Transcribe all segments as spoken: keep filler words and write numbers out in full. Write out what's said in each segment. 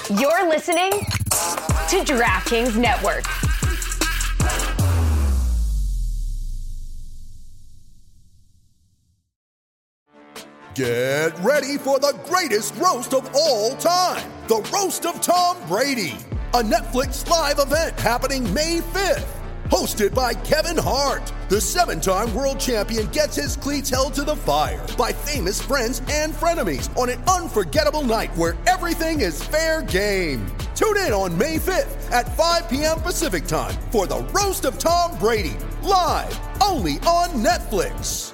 You're listening to DraftKings Network. Get ready for the greatest roast of all time, the Roast of Tom Brady, a Netflix live event happening May fifth. Hosted by Kevin Hart, the seven-time world champion gets his cleats held to the fire by famous friends and frenemies on an unforgettable night where everything is fair game. Tune in on May fifth at five p.m. Pacific time for the Roast of Tom Brady, live only on Netflix.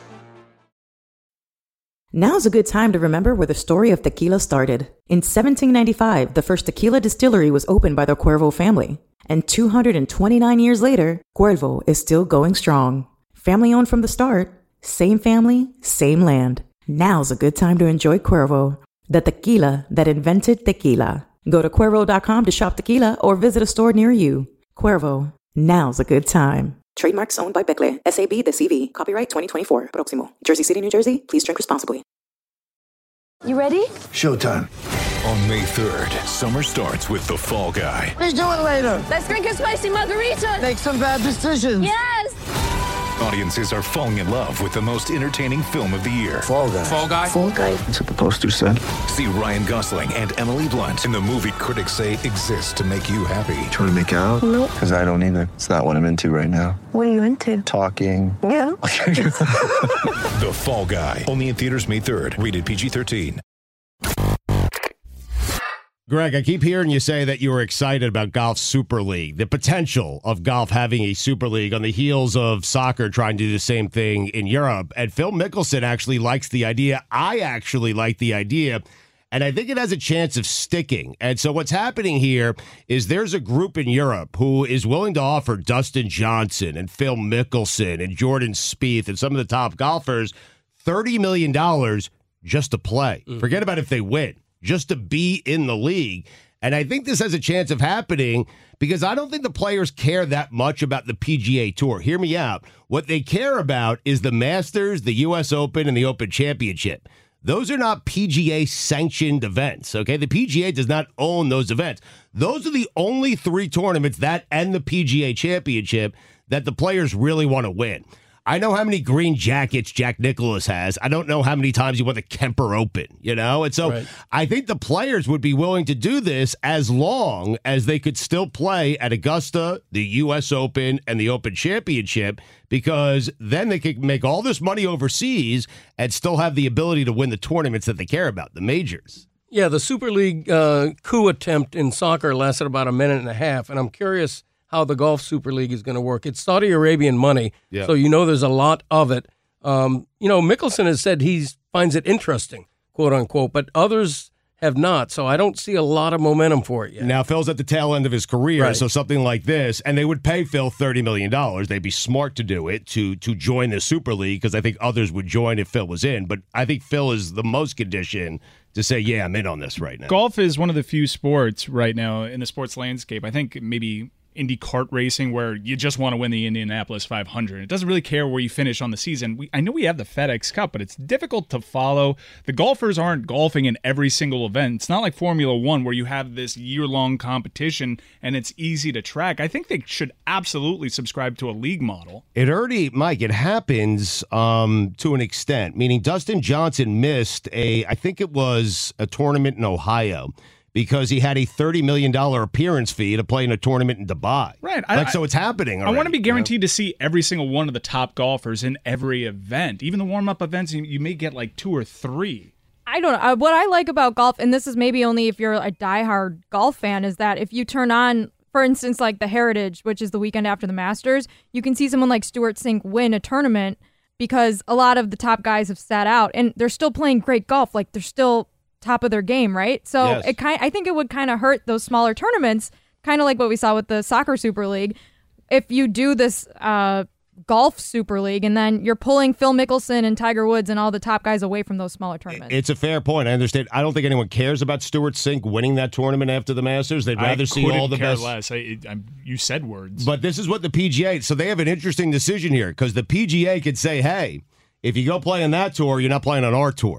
Now's a good time to remember where the story of tequila started. In seventeen ninety-five, the first tequila distillery was opened by the Cuervo family. And two hundred twenty-nine years later, Cuervo is still going strong. Family owned from the start, same family, same land. Now's a good time to enjoy Cuervo, the tequila that invented tequila. Go to Cuervo dot com to shop tequila or visit a store near you. Cuervo, now's a good time. Trademarks owned by Becle, S A B de C V. Copyright twenty twenty-four. Proximo. Jersey City, New Jersey. Please drink responsibly. You ready? Showtime. On May third, summer starts with The Fall Guy. Let's do it later. Let's drink a spicy margarita. Make some bad decisions. Yes. Audiences are falling in love with the most entertaining film of the year. Fall Guy. Fall Guy. Fall Guy. That's what the poster said. See Ryan Gosling and Emily Blunt in the movie critics say exists to make you happy. Trying to make it out? Nope. Because I don't either. It's not what I'm into right now. What are you into? Talking. Yeah. The Fall Guy. Only in theaters May third. Rated P G thirteen. Greg, I keep hearing you say that you were excited about Golf Super League, the potential of golf having a Super League on the heels of soccer trying to do the same thing in Europe. And Phil Mickelson actually likes the idea. I actually like the idea, and I think it has a chance of sticking. And so what's happening here is there's a group in Europe who is willing to offer Dustin Johnson and Phil Mickelson and Jordan Spieth and some of the top golfers thirty million dollars just to play. Mm. Forget about if they win. Just to be in the league. And I think this has a chance of happening because I don't think the players care that much about the P G A Tour. Hear me out. What they care about is the Masters, the U S Open, and the Open Championship. Those are not P G A-sanctioned events, okay? The P G A does not own those events. Those are the only three tournaments, that and the P G A Championship, that the players really want to win. I know how many green jackets Jack Nicklaus has. I don't know how many times he won the Kemper Open, you know? And so right. I think the players would be willing to do this as long as they could still play at Augusta, the U S Open, and the Open Championship, because then they could make all this money overseas and still have the ability to win the tournaments that they care about, the majors. Yeah, the Super League uh, coup attempt in soccer lasted about a minute and a half, and I'm curious how the Golf Super League is going to work. It's Saudi Arabian money, yeah. So you know there's a lot of it. Um, you know, Mickelson has said he finds it interesting, quote unquote, but others have not, so I don't see a lot of momentum for it yet. Now, Phil's at the tail end of his career, right. So something like this, and they would pay Phil thirty million dollars. They'd be smart to do it, to to join the Super League, because I think others would join if Phil was in, but I think Phil is the most conditioned to say, yeah, I'm in on this right now. Golf is one of the few sports right now in the sports landscape, I think maybe Indy kart racing, where you just want to win the Indianapolis five hundred. It doesn't really care where you finish on the season. We, I know we have the FedEx Cup, but it's difficult to follow. The golfers aren't golfing in every single event. It's not like Formula One, where you have this year-long competition and it's easy to track. I think they should absolutely subscribe to a league model. It already, Mike, it happens um, to an extent, meaning Dustin Johnson missed a, I think it was a tournament in Ohio, because he had a thirty million dollars appearance fee to play in a tournament in Dubai. Right. Like, I, so it's happening already. I want to be guaranteed you know? to see every single one of the top golfers in every event. Even the warm-up events, you, you may get like two or three. I don't know. What I like about golf, and this is maybe only if you're a diehard golf fan, is that if you turn on, for instance, like the Heritage, which is the weekend after the Masters, you can see someone like Stuart Sink win a tournament because a lot of the top guys have sat out, and they're still playing great golf. Like, they're still top of their game, right? So yes. it kind I think it would kind of hurt those smaller tournaments, kind of like what we saw with the Soccer Super League. If you do this uh, Golf Super League and then you're pulling Phil Mickelson and Tiger Woods and all the top guys away from those smaller tournaments. It's a fair point. I understand. I don't think anyone cares about Stuart Sink winning that tournament after the Masters. They'd rather I see all the care best. Less. I, I, you said words. But this is what the P G A, so they have an interesting decision here, because the P G A could say, hey, if you go play on that tour, you're not playing on our tour. Right.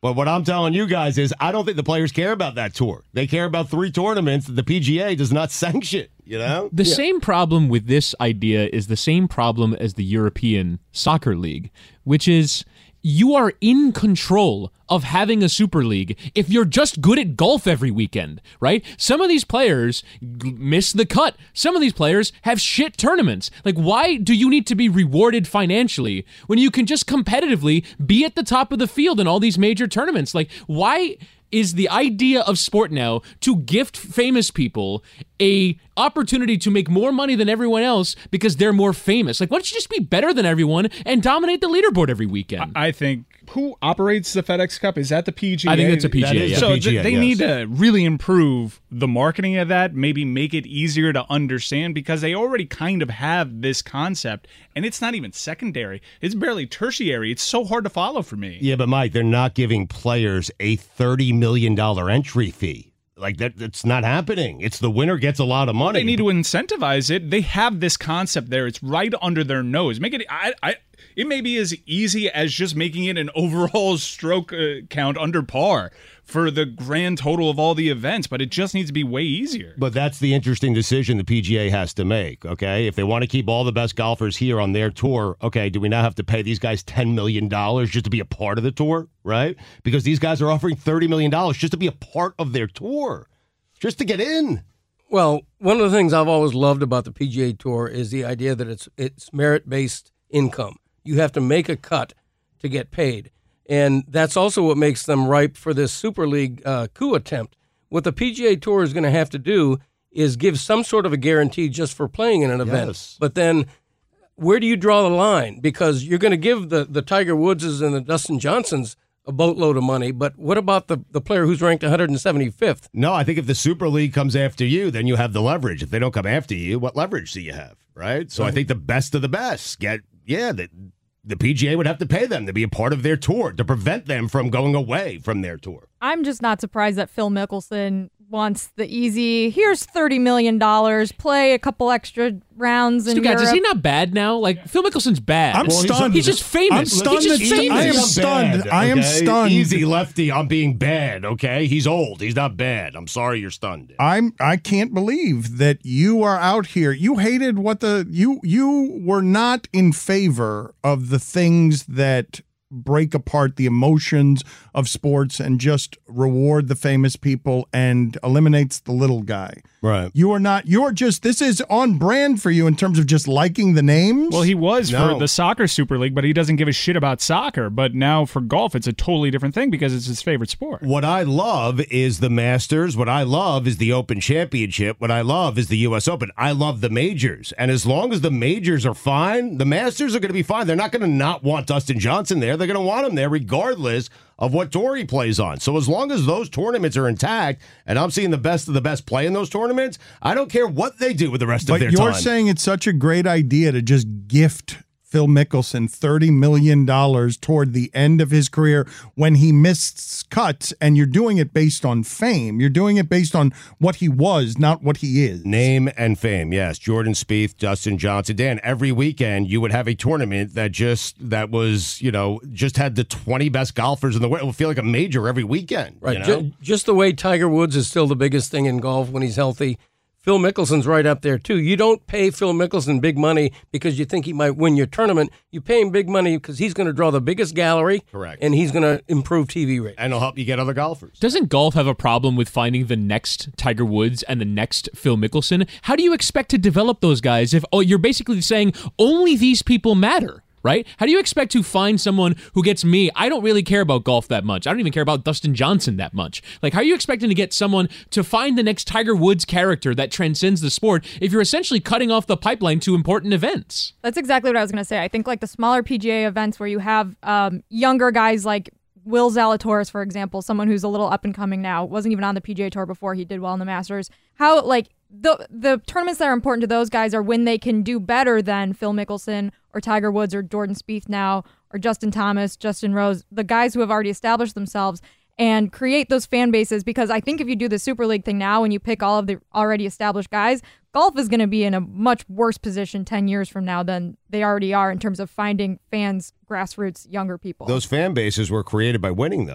But what I'm telling you guys is I don't think the players care about that tour. They care about three tournaments that the P G A does not sanction, you know? The yeah. same problem with this idea is the same problem as the European Soccer League, which is you are in control of having a super league if you're just good at golf every weekend, right? Some of these players g- miss the cut. Some of these players have shit tournaments. Like, why do you need to be rewarded financially when you can just competitively be at the top of the field in all these major tournaments? Like, why is the idea of sport now to gift famous people a opportunity to make more money than everyone else because they're more famous? Like, why don't you just be better than everyone and dominate the leaderboard every weekend? I think who operates the FedEx Cup? Is that the P G A? I think it's a P G A. That is yeah. the So P G A, th- they yes. need to really improve the marketing of that, maybe make it easier to understand, because they already kind of have this concept, and it's not even secondary. It's barely tertiary. It's so hard to follow for me. Yeah, but Mike, they're not giving players a thirty million dollars entry fee. Like, that, that's not happening. It's the winner gets a lot of money. They need to incentivize it. They have this concept there. It's right under their nose. Make it. I. I it may be as easy as just making it an overall stroke uh, count under par for the grand total of all the events, but it just needs to be way easier. But that's the interesting decision the P G A has to make, okay? If they want to keep all the best golfers here on their tour, okay, do we now have to pay these guys ten million dollars just to be a part of the tour, right? Because these guys are offering thirty million dollars just to be a part of their tour, just to get in. Well, one of the things I've always loved about the P G A Tour is the idea that it's it's merit-based income. You have to make a cut to get paid. And that's also what makes them ripe for this Super League uh, coup attempt. What the P G A Tour is going to have to do is give some sort of a guarantee just for playing in an event. Yes. But then where do you draw the line? Because you're going to give the, the Tiger Woodses and the Dustin Johnsons a boatload of money, but what about the, the player who's ranked one hundred seventy-fifth? No, I think if the Super League comes after you, then you have the leverage. If they don't come after you, what leverage do you have, right? So right. I think the best of the best get, yeah, the, the P G A would have to pay them to be a part of their tour, to prevent them from going away from their tour. I'm just not surprised that Phil Mickelson wants the easy, here's thirty million dollars, play a couple extra rounds in Stu, guys, Europe. is he not bad now? Like, Phil Mickelson's bad. I'm well, stunned. He's, he's just famous. I'm stunned. He's just famous. I am stunned. Bad, I am okay? stunned. Easy, Lefty. I'm being bad, okay? He's old. He's not bad. I'm sorry you're stunned. I'm I can't believe that you are out here. You hated what the you you were not in favor of the things that break apart the emotions of sports and just reward the famous people and eliminates the little guy. Right. You are not, you're just, this is on brand for you in terms of just liking the names. Well, he was No. for the soccer Super League, but he doesn't give a shit about soccer. But now for golf, it's a totally different thing because it's his favorite sport. What I love is the Masters. What I love is the Open Championship. What I love is the U S Open. I love the majors. And as long as the majors are fine, the Masters are going to be fine. They're not going to not want Dustin Johnson there. They're going to want him there regardless of what tour he plays on. So as long as those tournaments are intact and I'm seeing the best of the best play in those tournaments, I don't care what they do with the rest but of their you're time. saying it's such a great idea to just gift Phil Mickelson thirty million dollars toward the end of his career when he missed cuts, and you're doing it based on fame. You're doing it based on what he was, not what he is. Name and fame, yes. Jordan Spieth, Dustin Johnson. Dan, every weekend you would have a tournament that just, that was, you know, just had the twenty best golfers in the world. It would feel like a major every weekend. Right. You know? Just, just the way Tiger Woods is still the biggest thing in golf when he's healthy. Phil Mickelson's right up there, too. You don't pay Phil Mickelson big money because you think he might win your tournament. You pay him big money because he's going to draw the biggest gallery. Correct. And he's going to improve T V rates. And it'll help you get other golfers. Doesn't golf have a problem with finding the next Tiger Woods and the next Phil Mickelson? How do you expect to develop those guys if oh, you're basically saying only these people matter? Right? How do you expect to find someone who gets me? I don't really care about golf that much. I don't even care about Dustin Johnson that much. Like, how are you expecting to get someone to find the next Tiger Woods character that transcends the sport if you're essentially cutting off the pipeline to important events? That's exactly what I was going to say. I think like the smaller P G A events where you have um, younger guys like Will Zalatoris, for example, someone who's a little up and coming now, wasn't even on the P G A Tour before, he did well in the Masters. How, like, the the tournaments that are important to those guys are when they can do better than Phil Mickelson or Tiger Woods or Jordan Spieth now or Justin Thomas, Justin Rose, the guys who have already established themselves, and create those fan bases. Because I think if you do the Super League thing now and you pick all of the already established guys, golf is going to be in a much worse position ten years from now than they already are in terms of finding fans, grassroots, younger people. Those fan bases were created by winning, though.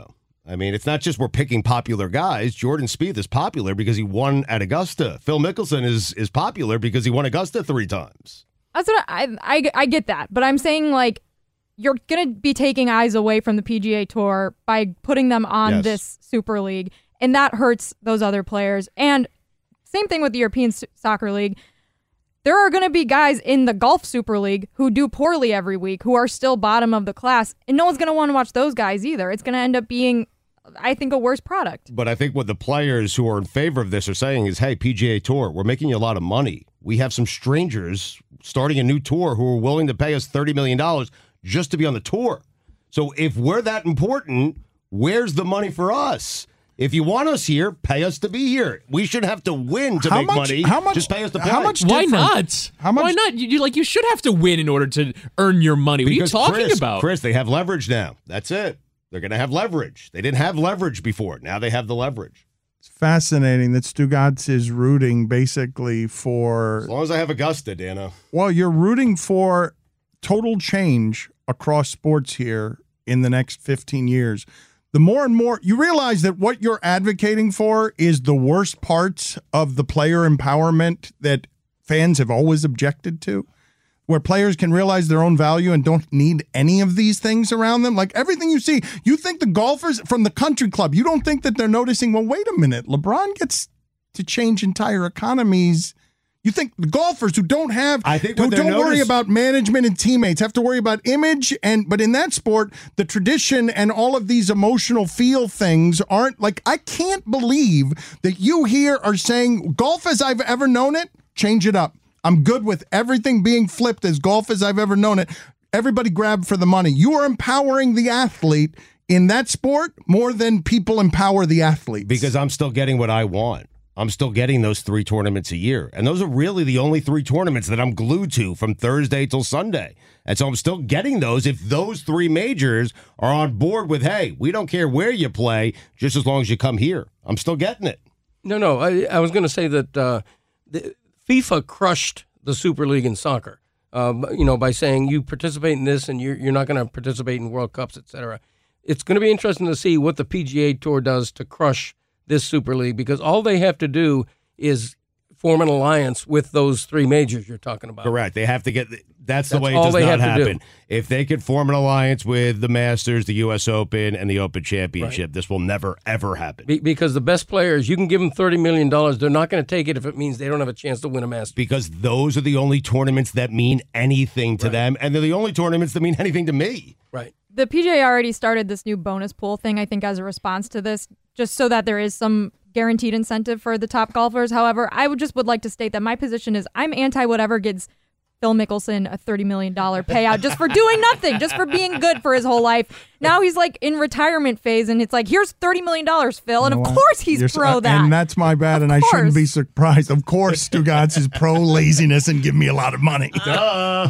I mean, it's not just we're picking popular guys. Jordan Spieth is popular because he won at Augusta. Phil Mickelson is is popular because he won Augusta three times. That's what I, I, I get that. But I'm saying, like, you're going to be taking eyes away from the P G A Tour by putting them on Yes. this Super League. And that hurts those other players. And same thing with the European S- Soccer League. There are going to be guys in the Golf Super League who do poorly every week, who are still bottom of the class. And no one's going to want to watch those guys either. It's going to end up being, I think, a worse product. But I think what the players who are in favor of this are saying is, hey, P G A Tour, we're making you a lot of money. We have some strangers starting a new tour who are willing to pay us thirty million dollars just to be on the tour. So if we're that important, where's the money for us? If you want us here, pay us to be here. We should have to win to How make much- money. how much- Just pay us to play. how much Why different- not? How much- Why not? You, you like you should have to win in order to earn your money. What Because are you talking Chris, about? Chris, they have leverage now. That's it. They're going to have leverage. They didn't have leverage before. Now they have the leverage. It's fascinating that Stugotz is rooting basically for. As long as I have Augusta, Dana. Well, you're rooting for total change across sports here in the next fifteen years. The more and more you realize that what you're advocating for is the worst parts of the player empowerment that fans have always objected to, where players can realize their own value and don't need any of these things around them. Like everything you see, you think the golfers from the country club, you don't think that they're noticing, well, wait a minute, LeBron gets to change entire economies. You think the golfers who don't have, I think who what they're don't worry notice- about management and teammates have to worry about image, and but in that sport, the tradition and all of these emotional feel things aren't like. I can't believe that you here are saying golf as I've ever known it, change it up. I'm good with everything being flipped as golf as I've ever known it. Everybody grab for the money. You are empowering the athlete in that sport more than people empower the athlete. Because I'm still getting what I want. I'm still getting those three tournaments a year. And those are really the only three tournaments that I'm glued to from Thursday till Sunday. And so I'm still getting those if those three majors are on board with, hey, we don't care where you play, just as long as you come here. I'm still getting it. No, no. I, I was going to say that uh, the, FIFA crushed the Super League in soccer, uh, you know, by saying you participate in this and you're, you're not going to participate in World Cups, et cetera. It's going to be interesting to see what the P G A Tour does to crush this Super League, because all they have to do is form an alliance with those three majors you're talking about. Correct. They have to get that's, That's the way it all does they not have to do. happen. If they could form an alliance with the Masters, the U S Open, and the Open Championship, this will never, ever happen. Be- because the best players, you can give them thirty million dollars. They're not going to take it if it means they don't have a chance to win a Masters. Because those are the only tournaments that mean anything to Right. them, and they're the only tournaments that mean anything to me. Right. The P G A already started this new bonus pool thing, I think, as a response to this, just so that there is some guaranteed incentive for the top golfers. However, I would just would like to state that my position is I'm anti whatever gives Phil Mickelson a thirty million dollars payout just for doing nothing, just for being good for his whole life. Now he's like in retirement phase, and it's like, here's thirty million dollars, Phil. And of course he's You're- pro that. And that's my bad, and I shouldn't be surprised. Of course, Stugotz is pro laziness and give me a lot of money. Duh.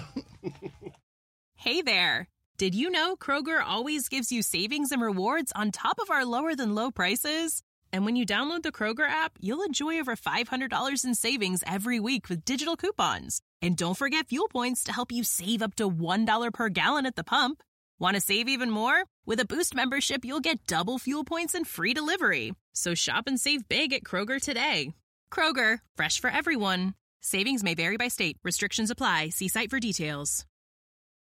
Hey there. Did you know Kroger always gives you savings and rewards on top of our lower than low prices? And when you download the Kroger app, you'll enjoy over five hundred dollars in savings every week with digital coupons. And don't forget fuel points to help you save up to one dollar per gallon at the pump. Want to save even more? With a Boost membership, you'll get double fuel points and free delivery. So shop and save big at Kroger today. Kroger, fresh for everyone. Savings may vary by state. Restrictions apply. See site for details.